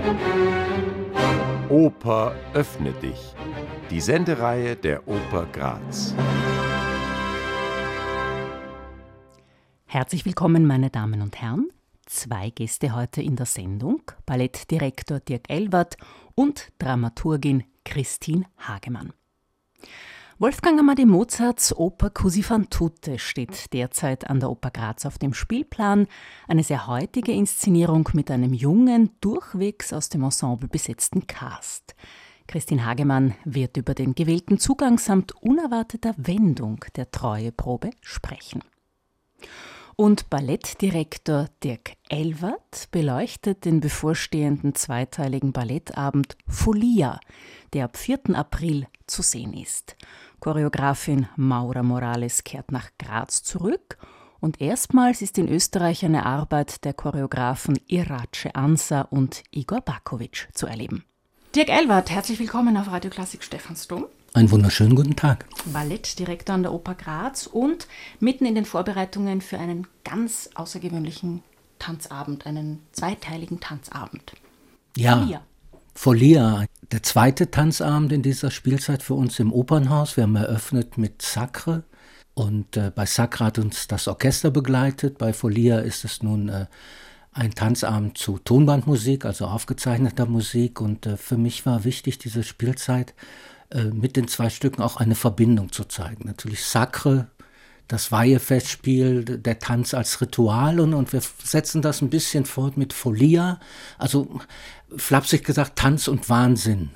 Oper öffne dich. Die Sendereihe der Oper Graz. Herzlich willkommen, meine Damen und Herren. 2 Gäste heute in der Sendung: Ballettdirektor Dirk Elwart und Dramaturgin Christine Hagemann. Wolfgang Amadeus Mozarts Oper Così fan tutte steht derzeit an der Oper Graz auf dem Spielplan. Eine sehr heutige Inszenierung mit einem jungen, durchwegs aus dem Ensemble besetzten Cast. Christine Hagemann wird über den gewählten Zugang samt unerwarteter Wendung der Treueprobe sprechen. Und Ballettdirektor Dirk Elwart beleuchtet den bevorstehenden zweiteiligen Ballettabend Folia, der ab 4. April zu sehen ist. Choreografin Maura Morales kehrt nach Graz zurück und erstmals ist in Österreich eine Arbeit der Choreografen Irace Ansa und Igor Bakovic zu erleben. Dirk Elwart, herzlich willkommen auf Radio Klassik Stephansdom. Einen wunderschönen guten Tag. Ballettdirektor an der Oper Graz und mitten in den Vorbereitungen für einen ganz außergewöhnlichen Tanzabend, einen zweiteiligen Tanzabend. Ja, Folia, der zweite Tanzabend in dieser Spielzeit für uns im Opernhaus. Wir haben eröffnet mit Sacre und bei Sacre hat uns das Orchester begleitet. Bei Folia ist es nun ein Tanzabend zu Tonbandmusik, also aufgezeichneter Musik. Und für mich war wichtig, diese Spielzeit mit den 2 Stücken auch eine Verbindung zu zeigen. Natürlich Sacre, das Weihefestspiel, der Tanz als Ritual und wir setzen das ein bisschen fort mit Folia, also flapsig gesagt Tanz und Wahnsinn.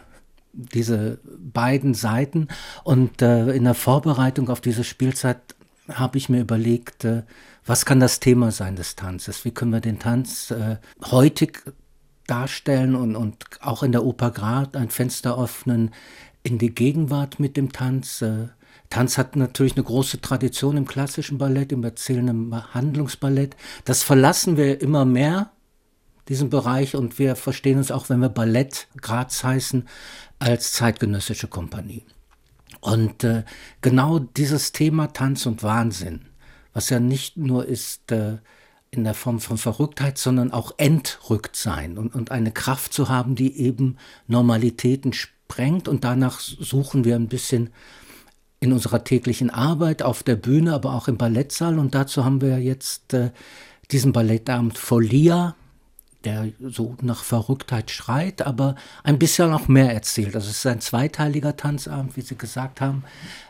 Diese beiden Seiten und in der Vorbereitung auf diese Spielzeit habe ich mir überlegt, was kann das Thema sein des Tanzes? Wie können wir den Tanz heutig darstellen und auch in der Oper Graz ein Fenster öffnen in die Gegenwart mit dem Tanz. Tanz hat natürlich eine große Tradition im klassischen Ballett, im erzählenden Handlungsballett. Das verlassen wir immer mehr, diesen Bereich, und wir verstehen uns auch, wenn wir Ballett Graz heißen, als zeitgenössische Kompanie. Und genau dieses Thema Tanz und Wahnsinn, was ja nicht nur ist in der Form von Verrücktheit, sondern auch Entrücktsein und eine Kraft zu haben, die eben Normalitäten sprengt, und danach suchen wir ein bisschen in unserer täglichen Arbeit auf der Bühne, aber auch im Ballettsaal, und dazu haben wir jetzt diesen Ballettabend Folia, der so nach Verrücktheit schreit, aber ein bisschen auch mehr erzählt. Also es ist ein zweiteiliger Tanzabend, wie Sie gesagt haben.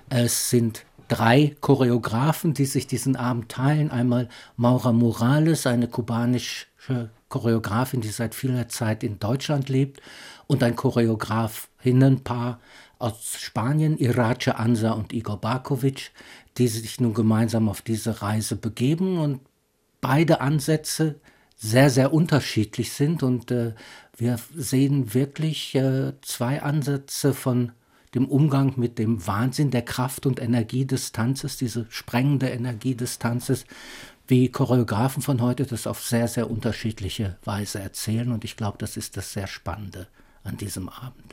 Es sind 3 Choreografen, die sich diesen Abend teilen. Einmal Maura Morales, eine kubanische Choreografin, die seit vieler Zeit in Deutschland lebt, und ein Choreografinnenpaar aus Spanien, Irace Ansa und Igor Bakovic, die sich nun gemeinsam auf diese Reise begeben und beide Ansätze sehr, sehr unterschiedlich sind. Und wir sehen wirklich 2 Ansätze von dem Umgang mit dem Wahnsinn, der Kraft und Energie des Tanzes, diese sprengende Energie des Tanzes, wie Choreografen von heute das auf sehr, sehr unterschiedliche Weise erzählen. Und ich glaube, das ist das sehr Spannende an diesem Abend.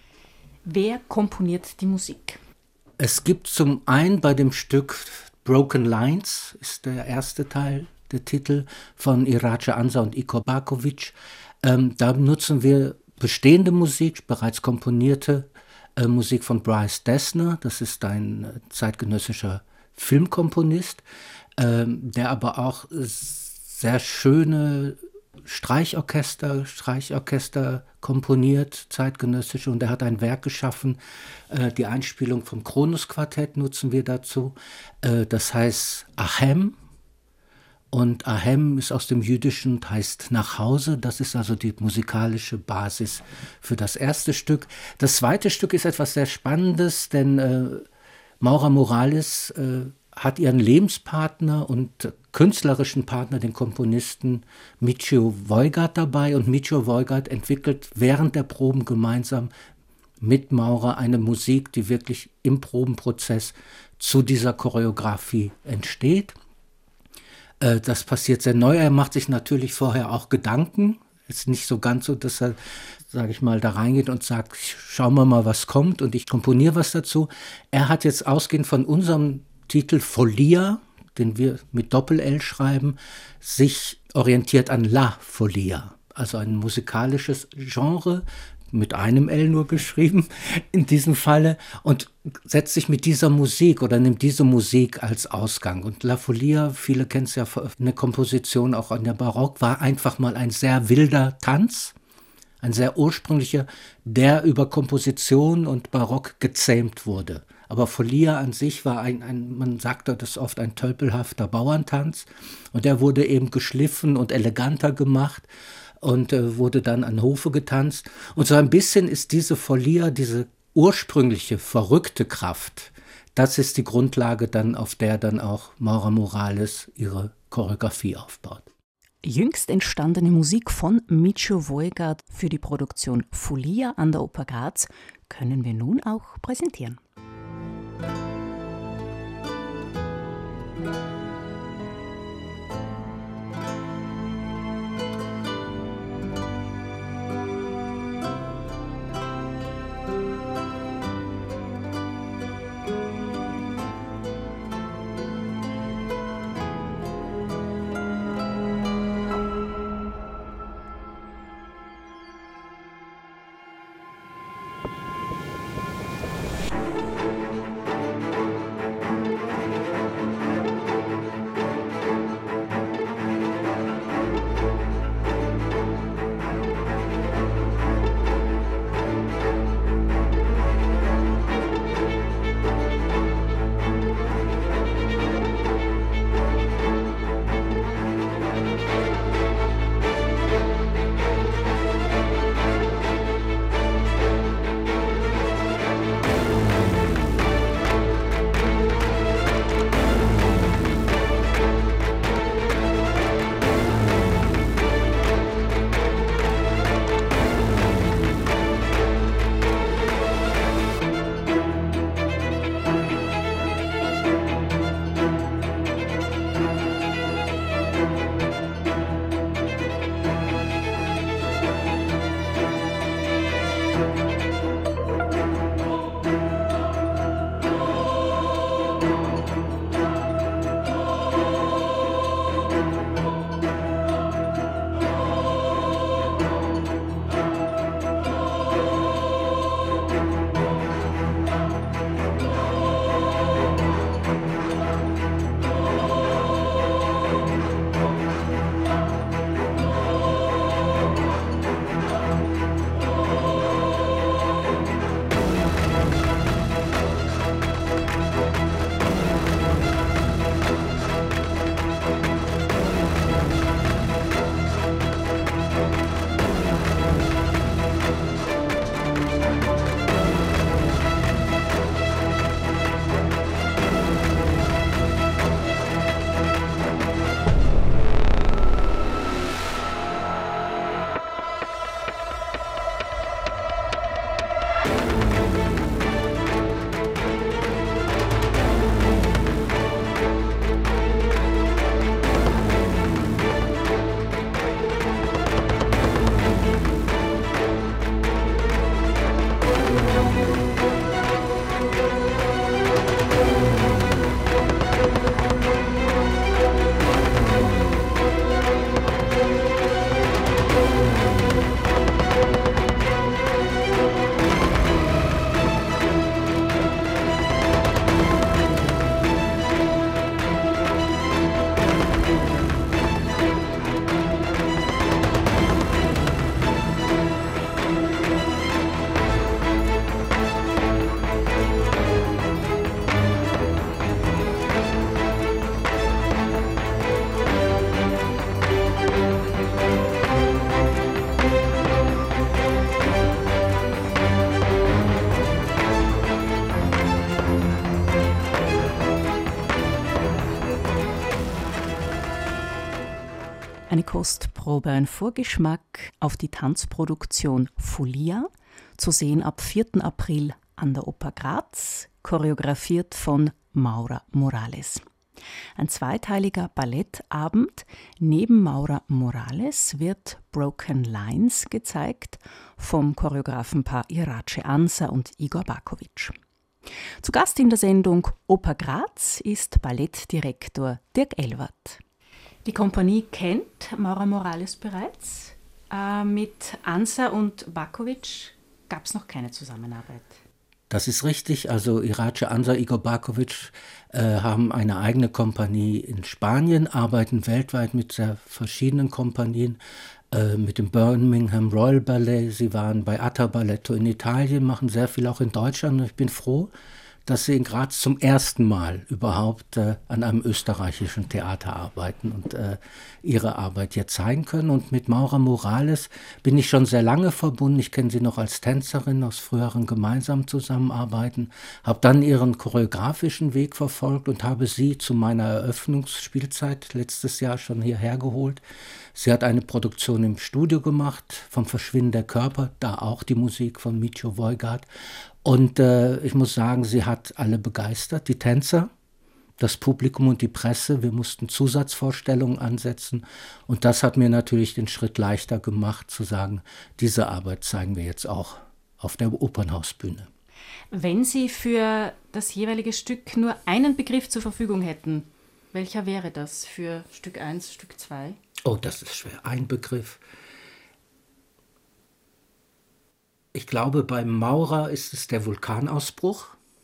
Wer komponiert die Musik? Es gibt zum einen bei dem Stück Broken Lines, ist der erste Teil, der Titel von Irace Ansa und Igor Bakovic. Da nutzen wir bestehende Musik, bereits komponierte Musik von Bryce Dessner. Das ist ein zeitgenössischer Filmkomponist, der aber auch sehr schöne Streichorchester komponiert, zeitgenössische, und er hat ein Werk geschaffen, die Einspielung vom Kronos-Quartett nutzen wir dazu, das heißt Achem, und Achem ist aus dem Jüdischen und heißt nach Hause. Das ist also die musikalische Basis für das erste Stück. Das zweite Stück ist etwas sehr Spannendes, denn Maura Morales hat ihren Lebenspartner und künstlerischen Partner, den Komponisten Micio Voigard, dabei, und Micio Voigard entwickelt während der Proben gemeinsam mit Maura eine Musik, die wirklich im Probenprozess zu dieser Choreografie entsteht. Das passiert sehr neu. Er macht sich natürlich vorher auch Gedanken. Ist nicht so ganz so, dass er, sage ich mal, da reingeht und sagt, schauen wir mal, was kommt, und ich komponiere was dazu. Er hat jetzt ausgehend von unserem Titel Folia, den wir mit Doppel-L schreiben, sich orientiert an La Folia, also ein musikalisches Genre, mit einem L nur geschrieben in diesem Falle, und setzt sich mit dieser Musik oder nimmt diese Musik als Ausgang. Und La Folia, viele kennen es ja, eine Komposition auch an der Barock, war einfach mal ein sehr wilder Tanz, ein sehr ursprünglicher, der über Komposition und Barock gezähmt wurde. Aber Folia an sich war man sagte das oft, ein tölpelhafter Bauerntanz, und der wurde eben geschliffen und eleganter gemacht und wurde dann an Hofe getanzt. Und so ein bisschen ist diese Folia, diese ursprüngliche, verrückte Kraft, das ist die Grundlage dann, auf der dann auch Maura Morales ihre Choreografie aufbaut. Jüngst entstandene Musik von Micio Voigard für die Produktion Folia an der Oper Graz können wir nun auch präsentieren. Eine Kostprobe, ein Vorgeschmack auf die Tanzproduktion Folia, zu sehen ab 4. April an der Oper Graz, choreografiert von Maura Morales. Ein zweiteiliger Ballettabend. Neben Maura Morales wird Broken Lines gezeigt vom Choreografenpaar Irace Ansa und Igor Bakovic. Zu Gast in der Sendung Oper Graz ist Ballettdirektor Dirk Elwart. Die Kompanie kennt Maura Morales bereits? Mit Ansa und Bakovic gab es noch keine Zusammenarbeit. Das ist richtig. Also Irace Ansa, Igor Bakovic haben eine eigene Kompanie in Spanien, arbeiten weltweit mit sehr verschiedenen Kompanien, mit dem Birmingham Royal Ballet. Sie waren bei Atta Balletto in Italien, machen sehr viel auch in Deutschland. Und ich bin froh, dass sie in Graz zum ersten Mal überhaupt an einem österreichischen Theater arbeiten und ihre Arbeit hier zeigen können. Und mit Maura Morales bin ich schon sehr lange verbunden. Ich kenne sie noch als Tänzerin aus früheren gemeinsamen Zusammenarbeiten, habe dann ihren choreografischen Weg verfolgt und habe sie zu meiner Eröffnungsspielzeit letztes Jahr schon hierher geholt. Sie hat eine Produktion im Studio gemacht, vom Verschwinden der Körper, da auch die Musik von Micio Voigard. Und ich muss sagen, sie hat alle begeistert, die Tänzer, das Publikum und die Presse. Wir mussten Zusatzvorstellungen ansetzen und das hat mir natürlich den Schritt leichter gemacht, zu sagen, diese Arbeit zeigen wir jetzt auch auf der Opernhausbühne. Wenn Sie für das jeweilige Stück nur einen Begriff zur Verfügung hätten, welcher wäre das für Stück 1, Stück 2? Oh, das ist schwer. Ein Begriff. Ich glaube, bei Maura ist es der Vulkanausbruch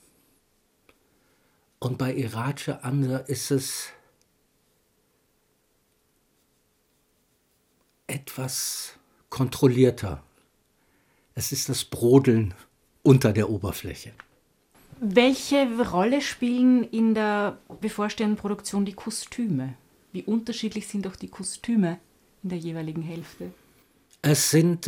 und bei Irace Ansa ist es etwas kontrollierter. Es ist das Brodeln unter der Oberfläche. Welche Rolle spielen in der bevorstehenden Produktion die Kostüme? Wie unterschiedlich sind auch die Kostüme in der jeweiligen Hälfte? Es sind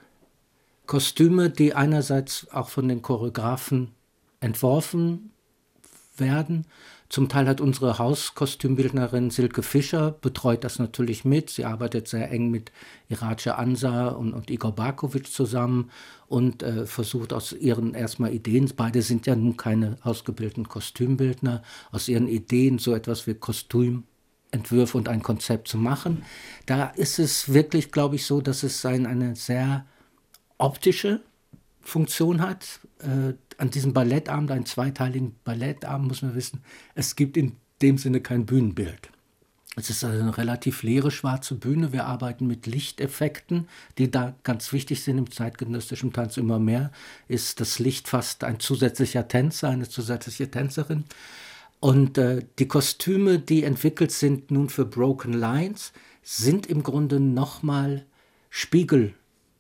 Kostüme, die einerseits auch von den Choreografen entworfen werden. Zum Teil hat unsere Hauskostümbildnerin Silke Fischer betreut das natürlich mit. Sie arbeitet sehr eng mit Irace Ansa und Igor Bakovic zusammen und versucht aus ihren erstmal Ideen, beide sind ja nun keine ausgebildeten Kostümbildner, aus ihren Ideen so etwas wie Kostümentwürfe und ein Konzept zu machen. Da ist es wirklich, glaube ich, so, dass es eine sehr optische Funktion hat. An diesem Ballettabend, einen zweiteiligen Ballettabend, muss man wissen, es gibt in dem Sinne kein Bühnenbild. Es ist also eine relativ leere schwarze Bühne. Wir arbeiten mit Lichteffekten, die da ganz wichtig sind im zeitgenössischen Tanz immer mehr. Ist das Licht fast ein zusätzlicher Tänzer, eine zusätzliche Tänzerin. Und die Kostüme, die entwickelt sind nun für Broken Lines, sind im Grunde nochmal Spiegel.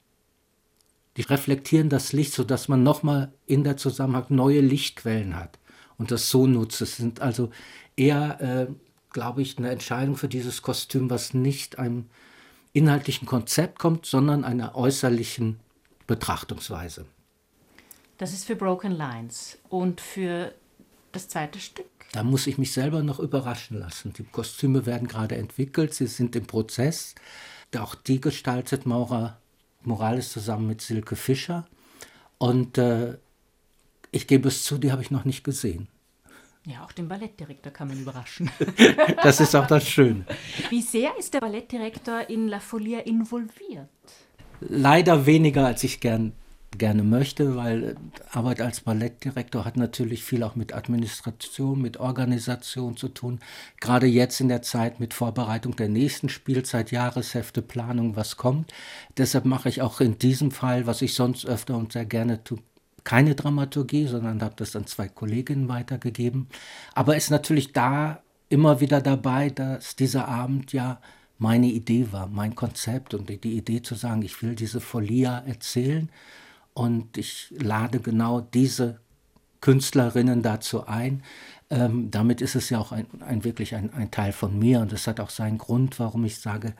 Die reflektieren das Licht, sodass man nochmal in der Zusammenhang neue Lichtquellen hat und das so nutzt. Es sind also eher, glaube ich, eine Entscheidung für dieses Kostüm, was nicht einem inhaltlichen Konzept kommt, sondern einer äußerlichen Betrachtungsweise. Das ist für Broken Lines. Und für das zweite Stück? Da muss ich mich selber noch überraschen lassen. Die Kostüme werden gerade entwickelt, sie sind im Prozess. Auch die gestaltet Maura Morales zusammen mit Silke Fischer. Und ich gebe es zu, die habe ich noch nicht gesehen. Ja, auch den Ballettdirektor kann man überraschen. Das ist auch das Schöne. Wie sehr ist der Ballettdirektor in La Folia involviert? Leider weniger, als ich gerne möchte, weil Arbeit als Ballettdirektor hat natürlich viel auch mit Administration, mit Organisation zu tun. Gerade jetzt in der Zeit mit Vorbereitung der nächsten Spielzeit, Jahreshefte, Planung, was kommt. Deshalb mache ich auch in diesem Fall, was ich sonst öfter und sehr gerne tue, keine Dramaturgie, sondern habe das an 2 Kolleginnen weitergegeben. Aber ist natürlich da immer wieder dabei, dass dieser Abend ja meine Idee war, mein Konzept und die Idee zu sagen, ich will diese Folia erzählen. Und ich lade genau diese Künstlerinnen dazu ein. Damit ist es ja auch wirklich ein Teil von mir. Und das hat auch seinen Grund, warum ich sage,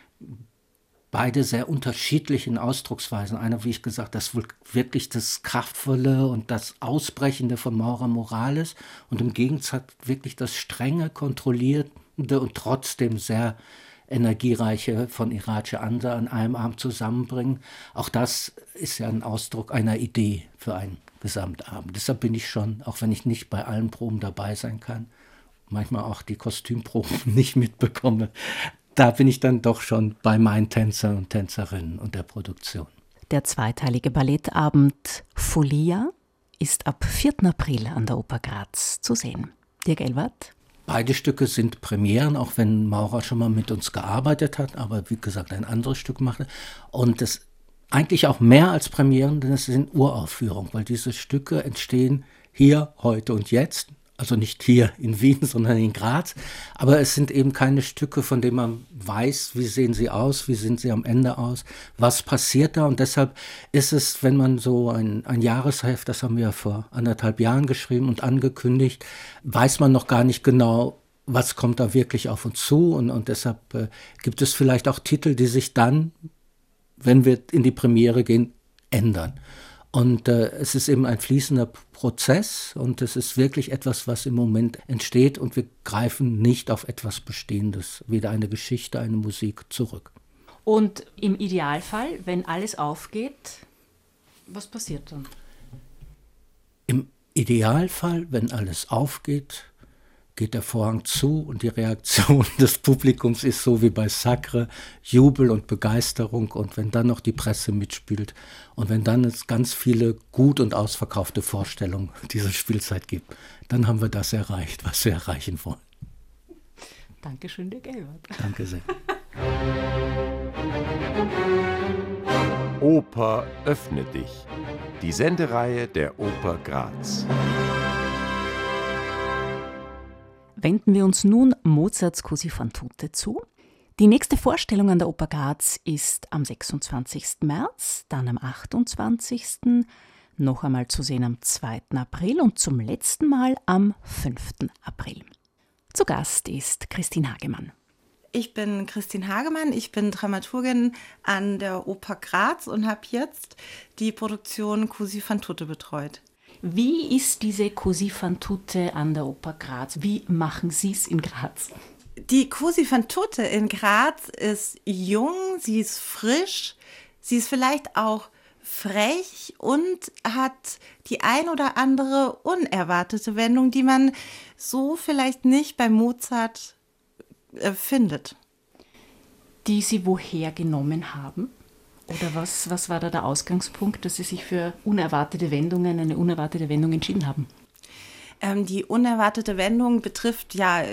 beide sehr unterschiedlichen Ausdrucksweisen. Einer, wie ich gesagt, das wirklich das Kraftvolle und das Ausbrechende von Maura Morales und im Gegensatz wirklich das strenge, kontrollierende und trotzdem sehr energiereiche von Irace Ansa an einem Abend zusammenbringen. Auch das ist ja ein Ausdruck einer Idee für einen Gesamtabend. Deshalb bin ich schon, auch wenn ich nicht bei allen Proben dabei sein kann, manchmal auch die Kostümproben nicht mitbekomme, da bin ich dann doch schon bei meinen Tänzern und Tänzerinnen und der Produktion. Der zweiteilige Ballettabend Folia ist ab 4. April an der Oper Graz zu sehen. Dirk Elwart. Beide Stücke sind Premieren, auch wenn Maurer schon mal mit uns gearbeitet hat, aber wie gesagt ein anderes Stück machte. Und das eigentlich auch mehr als Premieren, denn es sind Uraufführungen, weil diese Stücke entstehen hier, heute und jetzt. Also nicht hier in Wien, sondern in Graz. Aber es sind eben keine Stücke, von denen man weiß, wie sehen sie aus, wie sind sie am Ende aus, was passiert da. Und deshalb ist es, wenn man so ein Jahresheft, das haben wir vor 1,5 Jahren geschrieben und angekündigt, weiß man noch gar nicht genau, was kommt da wirklich auf uns zu. Und deshalb gibt es vielleicht auch Titel, die sich dann, wenn wir in die Premiere gehen, ändern. Und es ist eben ein fließender Prozess und es ist wirklich etwas, was im Moment entsteht und wir greifen nicht auf etwas Bestehendes, weder eine Geschichte, eine Musik zurück. Und im Idealfall, wenn alles aufgeht, was passiert dann? Im Idealfall, wenn alles aufgeht, geht der Vorhang zu und die Reaktion des Publikums ist so wie bei Sacre, Jubel und Begeisterung und wenn dann noch die Presse mitspielt und wenn dann es ganz viele gut und ausverkaufte Vorstellungen dieser Spielzeit gibt, dann haben wir das erreicht, was wir erreichen wollen. Dankeschön, Dirk Elwart. Danke sehr. Oper öffne dich. Die Sendereihe der Oper Graz. Wenden wir uns nun Mozarts Così fan tutte zu. Die nächste Vorstellung an der Oper Graz ist am 26. März, dann am 28., noch einmal zu sehen am 2. April und zum letzten Mal am 5. April. Zu Gast ist Christine Hagemann. Ich bin Christine Hagemann, ich bin Dramaturgin an der Oper Graz und habe jetzt die Produktion Così fan tutte betreut. Wie ist diese Così fan tutte an der Oper Graz? Wie machen Sie es in Graz? Die Così fan tutte in Graz ist jung, sie ist frisch, sie ist vielleicht auch frech und hat die ein oder andere unerwartete Wendung, die man so vielleicht nicht bei Mozart findet. Die Sie woher genommen haben? Oder was war da der Ausgangspunkt, dass Sie sich für eine unerwartete Wendung entschieden haben? Die unerwartete Wendung betrifft ja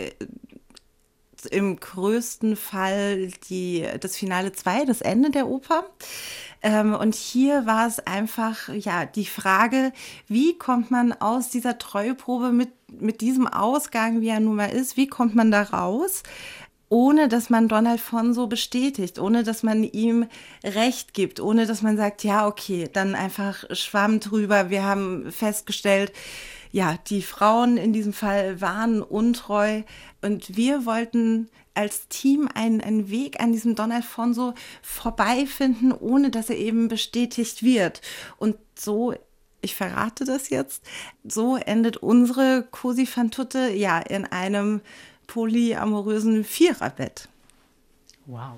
im größten Fall das Finale 2, das Ende der Oper. Und hier war es einfach die Frage, wie kommt man aus dieser Treueprobe mit diesem Ausgang, wie er nun mal ist, wie kommt man da raus? Ohne dass man Don Alfonso bestätigt, ohne dass man ihm Recht gibt, ohne dass man sagt, ja, okay, dann einfach Schwamm drüber. Wir haben festgestellt, ja, die Frauen in diesem Fall waren untreu und wir wollten als Team einen Weg an diesem Don Alfonso vorbeifinden, ohne dass er eben bestätigt wird. Und so, ich verrate das jetzt, so endet unsere Così fan tutte in einem polyamorösen Viererbett. Wow.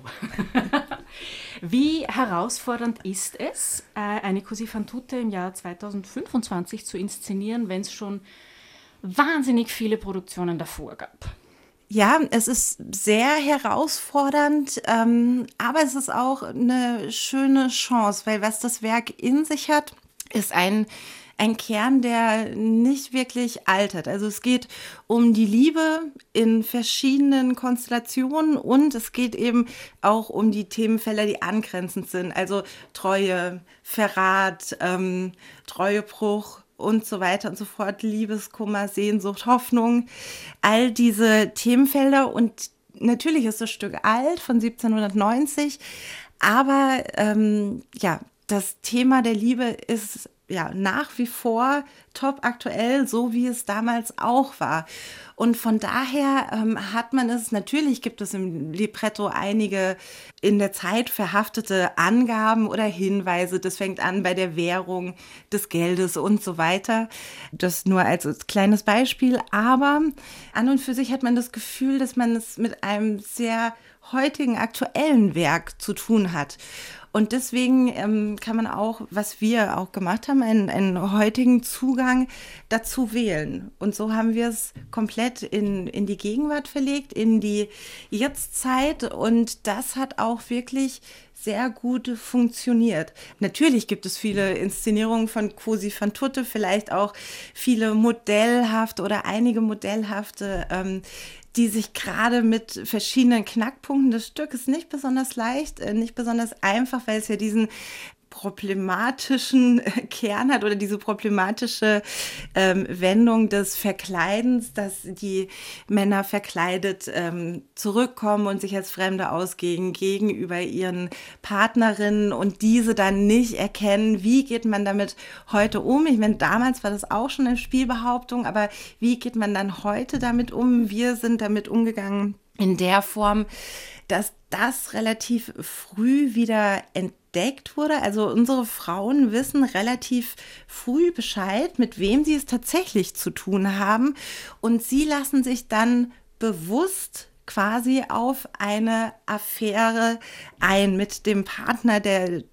Wie herausfordernd ist es, eine Così fan tutte im Jahr 2025 zu inszenieren, wenn es schon wahnsinnig viele Produktionen davor gab? Ja, es ist sehr herausfordernd, aber es ist auch eine schöne Chance, weil was das Werk in sich hat, ist ein Kern, der nicht wirklich altert. Also es geht um die Liebe in verschiedenen Konstellationen und es geht eben auch um die Themenfelder, die angrenzend sind. Also Treue, Verrat, Treuebruch und so weiter und so fort, Liebeskummer, Sehnsucht, Hoffnung, all diese Themenfelder. Und natürlich ist das Stück alt, von 1790, aber das Thema der Liebe ist nach wie vor top aktuell, so wie es damals auch war. Und von daher hat man es, natürlich gibt es im Libretto einige in der Zeit verhaftete Angaben oder Hinweise. Das fängt an bei der Währung des Geldes und so weiter. Das nur als kleines Beispiel. Aber an und für sich hat man das Gefühl, dass man es mit einem sehr heutigen, aktuellen Werk zu tun hat. Und deswegen kann man auch, was wir auch gemacht haben, einen heutigen Zugang dazu wählen. Und so haben wir es komplett in die Gegenwart verlegt, in die Jetztzeit. Und das hat auch wirklich sehr gut funktioniert. Natürlich gibt es viele Inszenierungen von Cosi van Tutte, vielleicht auch viele modellhafte oder einige modellhafte, die sich gerade mit verschiedenen Knackpunkten des Stückes nicht besonders leicht, nicht besonders einfach, weil es ja diesen problematischen Kern hat oder diese problematische Wendung des Verkleidens, dass die Männer verkleidet zurückkommen und sich als Fremde ausgeben gegenüber ihren Partnerinnen und diese dann nicht erkennen, wie geht man damit heute um. Ich meine, damals war das auch schon eine Spielbehauptung, aber wie geht man dann heute damit um? Wir sind damit umgegangen in der Form, dass das relativ früh wieder entdeckt wurde. Also unsere Frauen wissen relativ früh Bescheid, mit wem sie es tatsächlich zu tun haben. Und sie lassen sich dann bewusst quasi auf eine Affäre ein mit dem Partner der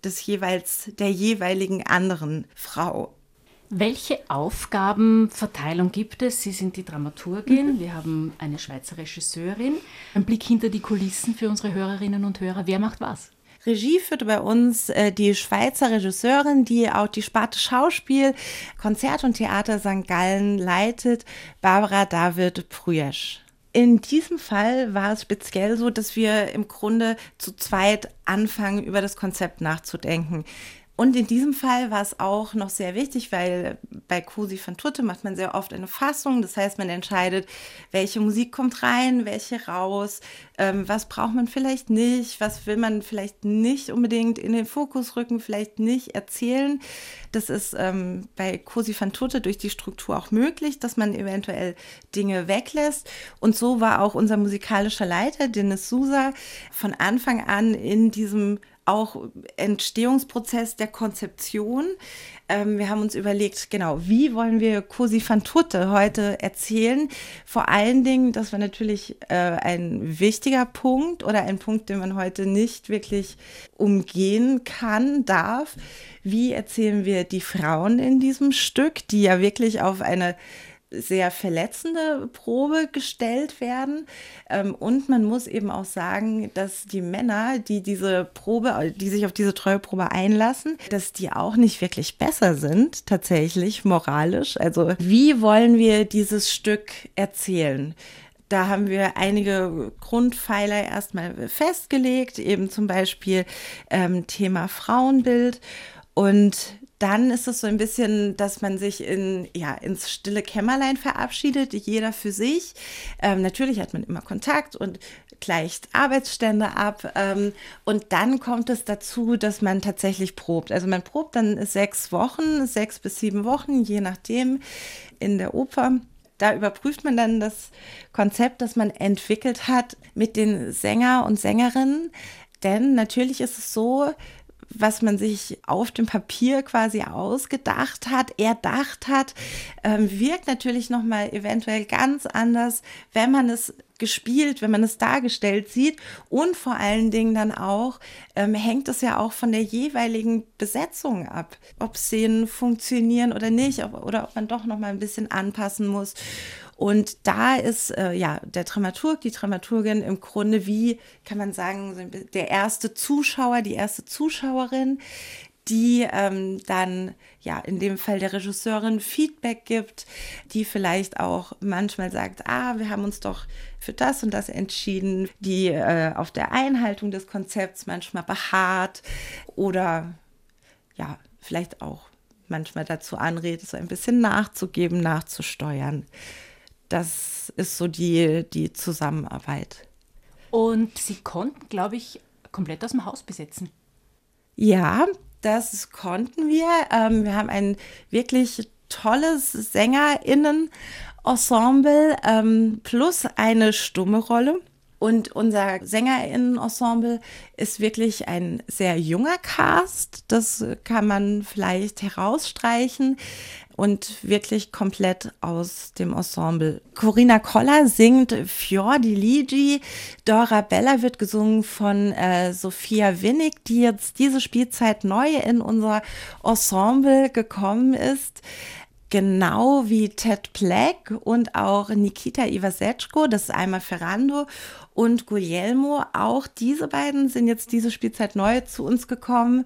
jeweiligen anderen Frau. Welche Aufgabenverteilung gibt es? Sie sind die Dramaturgin, wir haben eine Schweizer Regisseurin. Ein Blick hinter die Kulissen für unsere Hörerinnen und Hörer. Wer macht was? Regie führte bei uns die Schweizer Regisseurin, die auch die Sparte Schauspiel, Konzert und Theater St. Gallen leitet, Barbara David Prüesch. In diesem Fall war es speziell so, dass wir im Grunde zu zweit anfangen, über das Konzept nachzudenken. Und in diesem Fall war es auch noch sehr wichtig, weil bei Cosi van Tutte macht man sehr oft eine Fassung. Das heißt, man entscheidet, welche Musik kommt rein, welche raus, was braucht man vielleicht nicht, was will man vielleicht nicht unbedingt in den Fokus rücken, vielleicht nicht erzählen. Das ist bei Cosi van Tutte durch die Struktur auch möglich, dass man eventuell Dinge weglässt. Und so war auch unser musikalischer Leiter, Dennis Sousa, von Anfang an in diesem auch Entstehungsprozess der Konzeption. Wir haben uns überlegt, genau, wie wollen wir Cosi van Tutte heute erzählen? Vor allen Dingen, das war natürlich ein wichtiger Punkt oder ein Punkt, den man heute nicht wirklich umgehen kann, darf. Wie erzählen wir die Frauen in diesem Stück, die ja wirklich auf eine sehr verletzende Probe gestellt werden. Und man muss eben auch sagen, dass die Männer, die sich auf diese Treueprobe einlassen, dass die auch nicht wirklich besser sind, tatsächlich moralisch. Also wie wollen wir dieses Stück erzählen? Da haben wir einige Grundpfeiler erstmal festgelegt, eben zum Beispiel Thema Frauenbild. Und dann ist es so ein bisschen, dass man sich ins stille Kämmerlein verabschiedet, jeder für sich. Natürlich hat man immer Kontakt und gleicht Arbeitsstände ab. Und dann kommt es dazu, dass man tatsächlich probt. Also man probt dann 6 bis 7 Wochen, je nachdem, in der Oper. Da überprüft man dann das Konzept, das man entwickelt hat mit den Sänger und Sängerinnen. Denn natürlich ist es so, was man sich auf dem Papier quasi erdacht hat, wirkt natürlich nochmal eventuell ganz anders, wenn man es gespielt, wenn man es dargestellt sieht. Und vor allen Dingen dann auch, hängt es ja auch von der jeweiligen Besetzung ab, ob Szenen funktionieren oder nicht, oder ob man doch nochmal ein bisschen anpassen muss. Und da ist der Dramaturg, die Dramaturgin im Grunde wie, kann man sagen, der erste Zuschauer, die erste Zuschauerin, die dann in dem Fall der Regisseurin Feedback gibt, die vielleicht auch manchmal sagt, wir haben uns doch für das und das entschieden, die auf der Einhaltung des Konzepts manchmal beharrt oder vielleicht auch manchmal dazu anregt, so ein bisschen nachzugeben, nachzusteuern. Das ist so die Zusammenarbeit. Und Sie konnten, glaube ich, komplett aus dem Haus besetzen. Ja, das konnten wir. Wir haben ein wirklich tolles SängerInnen-Ensemble plus eine stumme Rolle. Und unser SängerInnen-Ensemble ist wirklich ein sehr junger Cast. Das kann man vielleicht herausstreichen. Und wirklich komplett aus dem Ensemble. Corinna Koller singt Fior di Ligi. Dora Bella wird gesungen von Sophia Winnig, die jetzt diese Spielzeit neu in unser Ensemble gekommen ist. Genau wie Ted Black und auch Nikita Ivasechko, das ist einmal Ferrando, und Guglielmo. Auch diese beiden sind jetzt diese Spielzeit neu zu uns gekommen.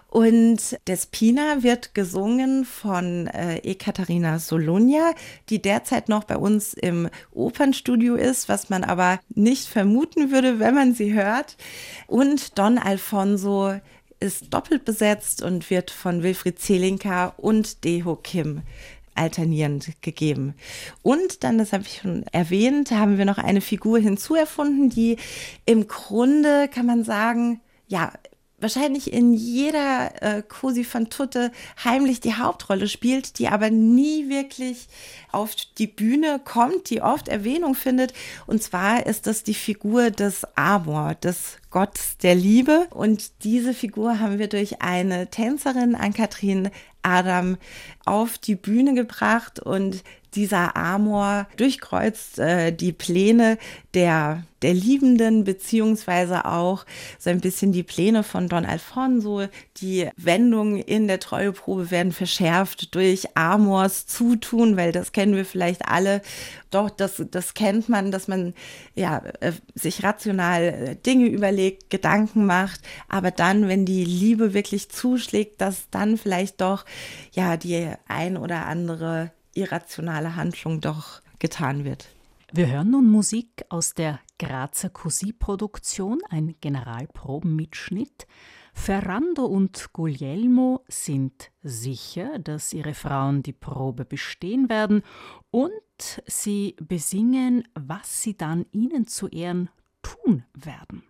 Und Despina wird gesungen von Ekaterina Solonja, die derzeit noch bei uns im Opernstudio ist, was man aber nicht vermuten würde, wenn man sie hört. Und Don Alfonso ist doppelt besetzt und wird von Wilfried Zelinka und Deho Kim alternierend gegeben. Und dann, das habe ich schon erwähnt, haben wir noch eine Figur hinzuerfunden, die im Grunde, kann man sagen, ja, wahrscheinlich in jeder Cosi fan tutte heimlich die Hauptrolle spielt, die aber nie wirklich auf die Bühne kommt, die oft Erwähnung findet. Und zwar ist das die Figur des Amor, des Gottes der Liebe. Und diese Figur haben wir durch eine Tänzerin, Ann-Kathrin Adam, auf die Bühne gebracht. Und dieser Amor durchkreuzt die Pläne der Liebenden, beziehungsweise auch so ein bisschen die Pläne von Don Alfonso. Die Wendungen in der Treueprobe werden verschärft durch Amors Zutun, weil das kennen wir vielleicht alle. Doch, das kennt man, dass man ja sich rational Dinge überlegt, Gedanken macht, aber dann, wenn die Liebe wirklich zuschlägt, dass dann vielleicht doch ja die ein oder andere irrationale Handlung doch getan wird. Wir hören nun Musik aus der Grazer Cosi-Produktion, ein Generalprobenmitschnitt. Ferrando und Guglielmo sind sicher, dass ihre Frauen die Probe bestehen werden, und sie besingen, was sie dann ihnen zu Ehren tun werden.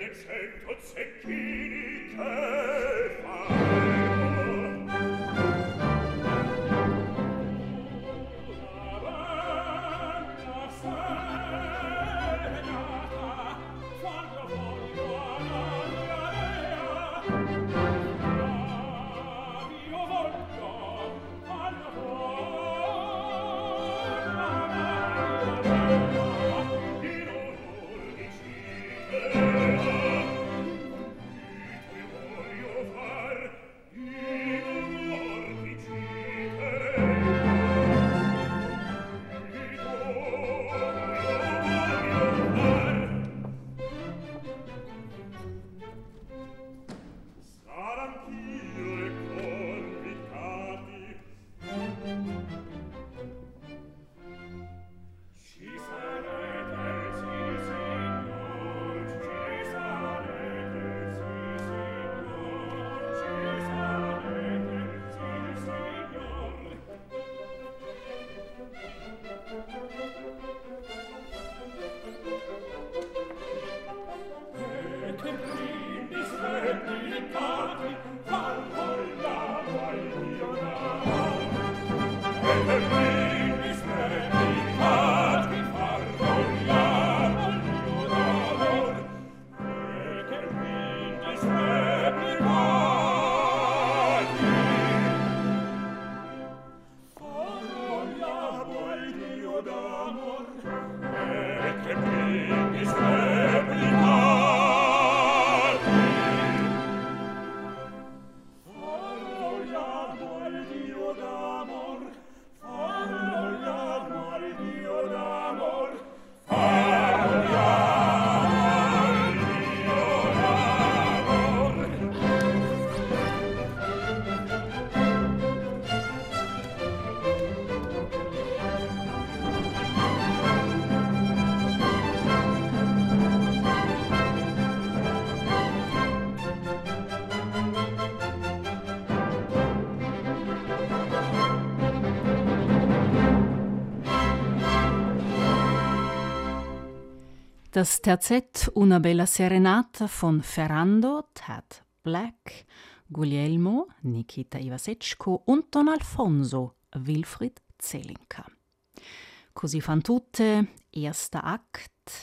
Das Terzett Una bella serenata von Ferrando, Ted Black, Guglielmo, Nikita Ivasechko und Don Alfonso, Wilfried Zelinka. Cosi fan tutte, erster Akt,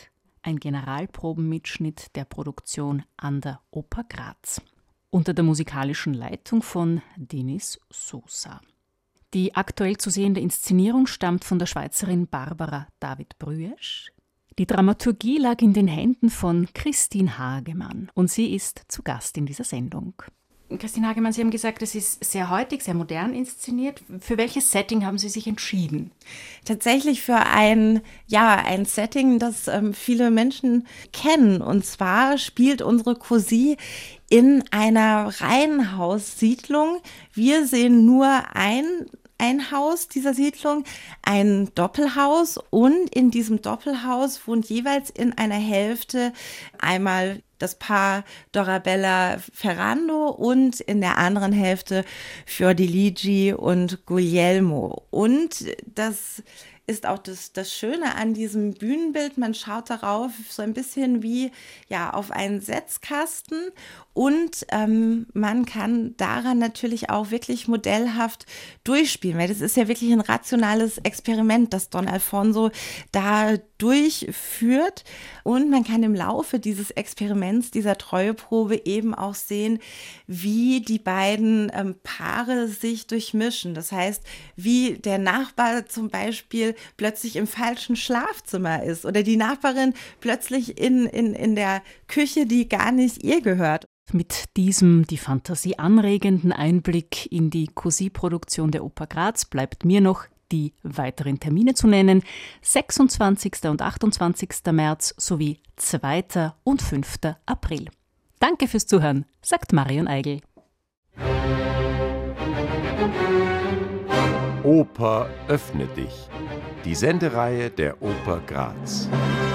ein Generalprobenmitschnitt der Produktion an der Oper Graz unter der musikalischen Leitung von Denis Sousa. Die aktuell zu sehende Inszenierung stammt von der Schweizerin Barbara David-Brüesch. Die Dramaturgie lag in den Händen von Christine Hagemann und sie ist zu Gast in dieser Sendung. Christine Hagemann, Sie haben gesagt, es ist sehr heutig, sehr modern inszeniert. Für welches Setting haben Sie sich entschieden? Tatsächlich für ein Setting, das viele Menschen kennen. Und zwar spielt unsere Cousine in einer Reihenhaussiedlung. Wir sehen nur ein Haus dieser Siedlung, ein Doppelhaus, und in diesem Doppelhaus wohnt jeweils in einer Hälfte einmal das Paar Dorabella Ferrando und in der anderen Hälfte Fiordiligi und Guglielmo. Und das ist auch das Schöne an diesem Bühnenbild. Man schaut darauf so ein bisschen wie auf einen Setzkasten, und man kann daran natürlich auch wirklich modellhaft durchspielen, weil das ist ja wirklich ein rationales Experiment, das Don Alfonso da durchführt, und man kann im Laufe dieses Experiments, dieser Treueprobe eben auch sehen, wie die beiden Paare sich durchmischen. Das heißt, wie der Nachbar zum Beispiel plötzlich im falschen Schlafzimmer ist oder die Nachbarin plötzlich in der Küche, die gar nicht ihr gehört. Mit diesem die Fantasie anregenden Einblick in die Cousy-Produktion der Oper Graz bleibt mir noch die weiteren Termine zu nennen: 26. und 28. März sowie 2. und 5. April. Danke fürs Zuhören, sagt Marion Eigel. Oper öffne dich. Die Sendereihe der Oper Graz.